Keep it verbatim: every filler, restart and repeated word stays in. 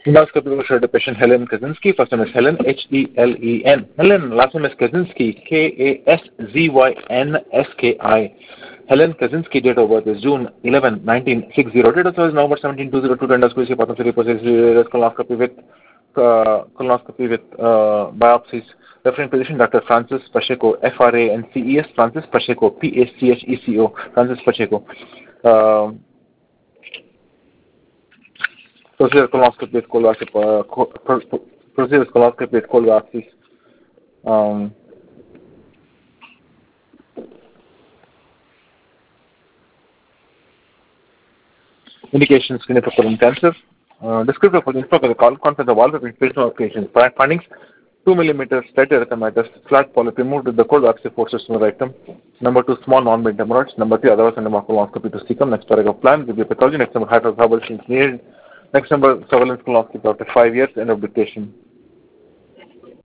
Endoscopy will show the patient Helen Kaczynski. First name is Helen, H E L E N. Helen, last name is Kaczynski, K A S Z Y N S K I. Helen Kaczynski, date of birth is June eleventh, nineteen sixty. Date of service November seventeenth, two thousand two. Endoscopy, pathology, colonoscopy with uh, colonoscopy with uh, biopsies. Referring physician Doctor Francis Pacheco, F R A N C E S, Francis Pacheco, P A C H E C O, Francis Pacheco. Uh, Procedure colonoscopy with cold biopsy. Uh, co- pro- pro- procedure colonoscopy with cold biopsies. Um, indications clinical colon cancer. Uh, descriptive for info the call content of all the patient patients. Findings: two millimeters slight erythematosus, flat polyp removed with the cold biopsy forces from the rectum. Number two, small non-big hemorrhoids. Number three, otherwise under colonoscopy to cecum. Next paragraph plan with the pathology. Next number, hyperthyroidism needed. Next number, surveillance colonoscopy after five years. End of dictation.